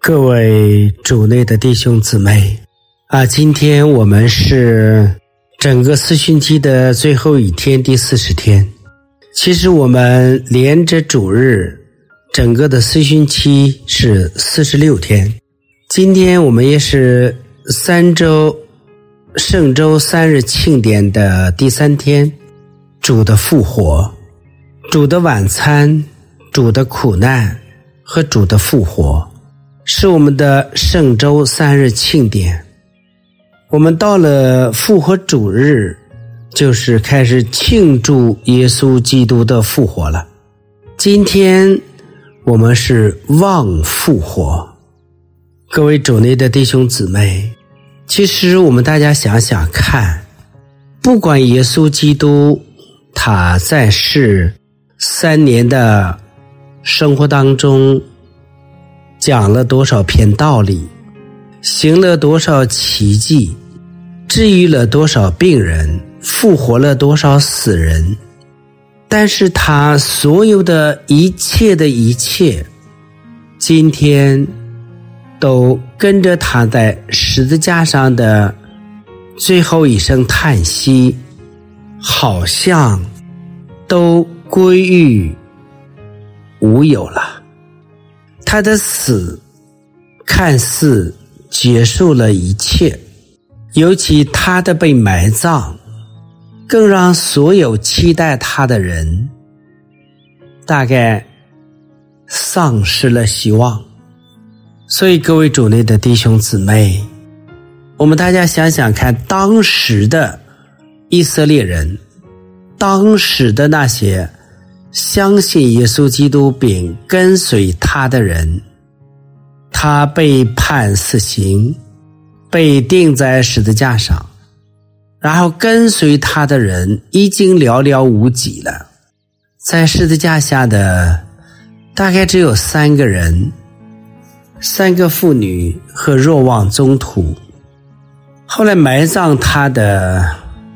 各位主内的弟兄姊妹今天我们是整个四旬期的最后一天，第40天。其实我们连着主日整个的四旬期是46天。今天我们也是圣周3日庆典的第3天，主的复活，主的晚餐，主的苦难和主的复活，是我们的圣周3日庆典。我们到了复活主日，就是开始庆祝耶稣基督的复活了。今天我们是望复活。各位主内的弟兄姊妹，其实我们大家想想看，不管耶稣基督他在世3年的生活当中讲了多少篇道理，行了多少奇迹，治愈了多少病人，复活了多少死人，但是他所有的一切，今天都跟着他在十字架上的最后一声叹息，好像都归于无有了。他的死看似结束了一切，尤其他的被埋葬，更让所有期待他的人大概丧失了希望。所以各位主内的弟兄姊妹，我们大家想想看，当时的以色列人，当时的那些相信耶稣基督并跟随他的人，他被判死刑，被钉在十字架上，然后跟随他的人已经寥寥无几了。在十字架下的大概只有3个人，3个妇女和若望宗徒。后来埋葬他的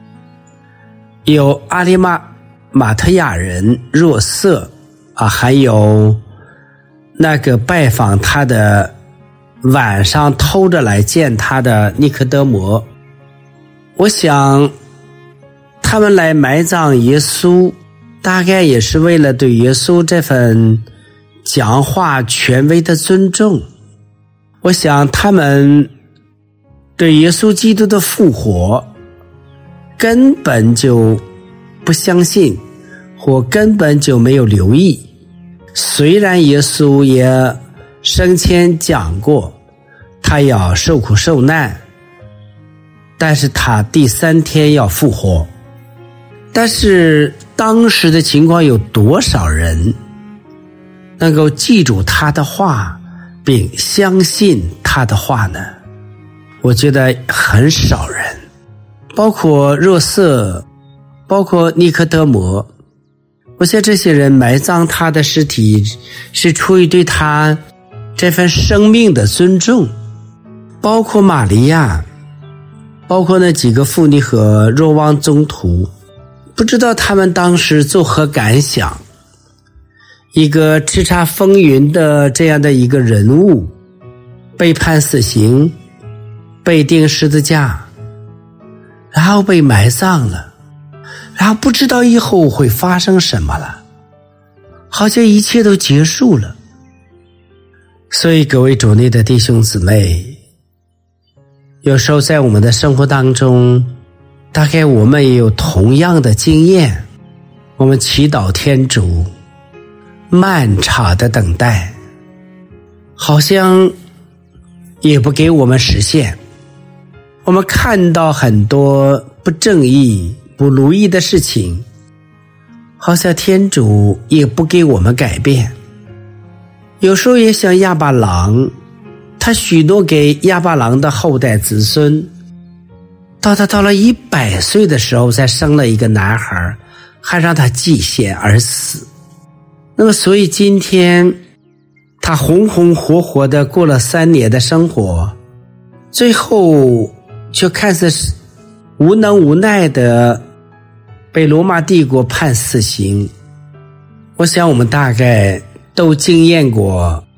有阿里马特亚人若瑟还有那个拜访他的晚上偷着来见他的尼科德摩。我想他们来埋葬耶稣，大概也是为了对耶稣这份讲话权威的尊重。我想他们对耶稣基督的复活根本就不相信，或根本就没有留意。虽然耶稣也生前讲过他要受苦受难，但是他第3天要复活。但是当时的情况，有多少人能够记住他的话并相信他的话呢？我觉得很少人，包括若瑟，包括尼科德摩。我想这些人埋葬他的尸体是出于对他这份生命的尊重，包括玛利亚，包括那几个妇女和若望宗徒。不知道他们当时作何感想，一个叱咤风云的这样的一个人物被判死刑，被钉十字架，然后被埋葬了，然后不知道以后会发生什么了，好像一切都结束了。所以各位主内的弟兄姊妹，有时候在我们的生活当中，大概我们也有同样的经验，我们祈祷天主，漫长的等待，好像也不给我们实现。我们看到很多不正义不如意的事情，好像天主也不给我们改变。有时候也像亚巴郎，他许诺给亚巴郎的后代子孙，到他到了100岁的时候才生了一个男孩，还让他祭献而死。那么所以今天他红红火火的过了3年的生活，最后却看似无能无奈的被罗马帝国判死刑。我想我们大概都经验过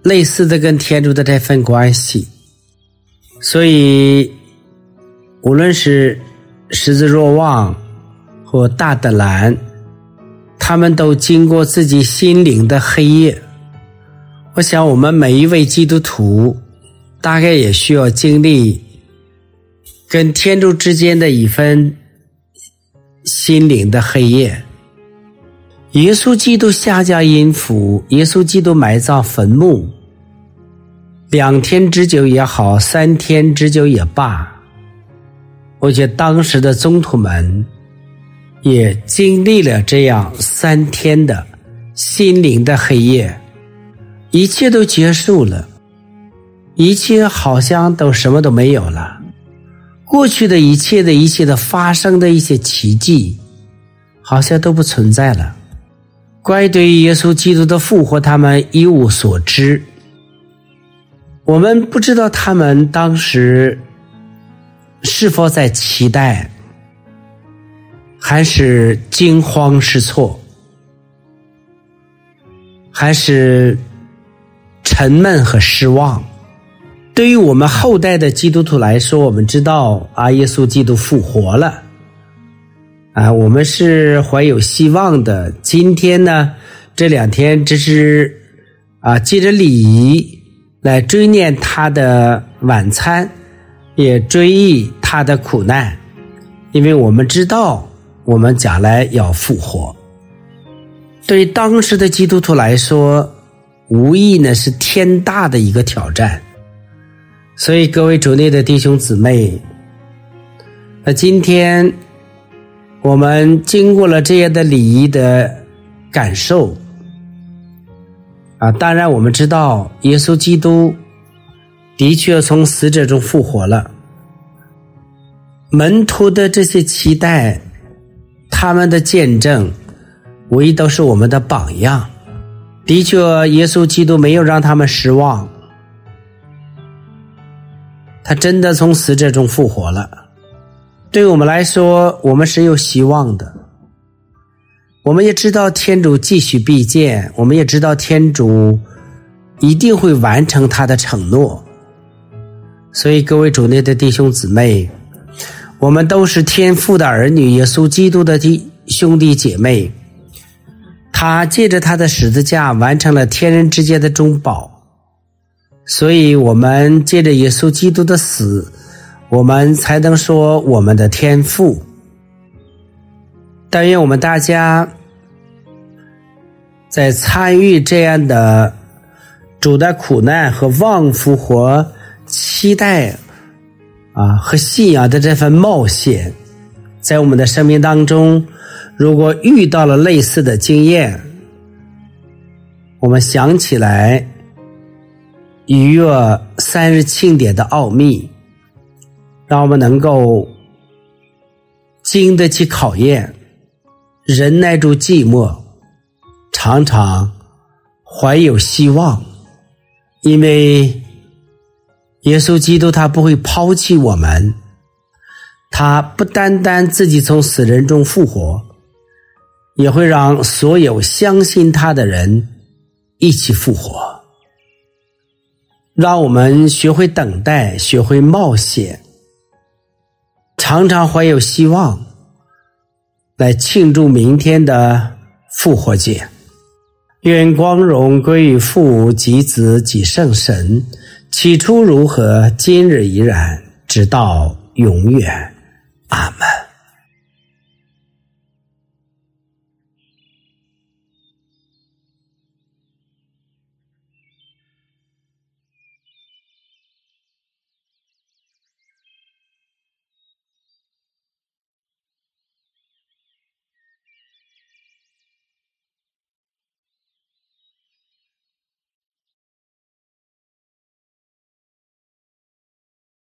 类似的跟天主的这份关系。所以无论是十字若望或大德兰，他们都经过自己心灵的黑夜。我想我们每一位基督徒大概也需要经历跟天主之间的一份心灵的黑夜。耶稣基督下降阴府，耶稣基督埋葬坟墓，2天之久也好，3天之久也罢，我觉得当时的宗徒们也经历了这样3天的心灵的黑夜，一切都结束了，一切好像都什么都没有了，过去的一切的发生的一些奇迹好像都不存在了。关于对于耶稣基督的复活，他们一无所知。我们不知道他们当时是否在期待，还是惊慌失措，还是沉闷和失望。对于我们后代的基督徒来说，我们知道耶稣基督复活了，我们是怀有希望的。今天呢，这2天只是借着礼仪来追念他的晚餐，也追忆他的苦难，因为我们知道我们将来要复活。对于当时的基督徒来说，无疑呢是天大的一个挑战。所以各位主内的弟兄姊妹，今天我们经过了这样的礼仪的感受当然我们知道耶稣基督的确从死者中复活了，门徒的这些期待，他们的见证唯一都是我们的榜样。的确耶稣基督没有让他们失望，他真的从死者中复活了。对我们来说，我们是有希望的。我们也知道天主继续必见，我们也知道天主一定会完成他的承诺。所以各位主内的弟兄姊妹，我们都是天父的儿女，耶稣基督的兄弟姐妹。他借着他的十字架完成了天人之间的中保，所以我们借着耶稣基督的死，我们才能说我们的天父。但愿我们大家在参与这样的主的苦难和望复活期待和信仰的这份冒险，在我们的生命当中，如果遇到了类似的经验，我们想起来逾越3日庆典的奥秘，让我们能够经得起考验，忍耐住寂寞，常常怀有希望。因为耶稣基督他不会抛弃我们，他不单单自己从死人中复活，也会让所有相信他的人一起复活。让我们学会等待，学会冒险，常常怀有希望，来庆祝明天的复活节。愿光荣归于父及子及圣神，起初如何，今日依然，直到永远。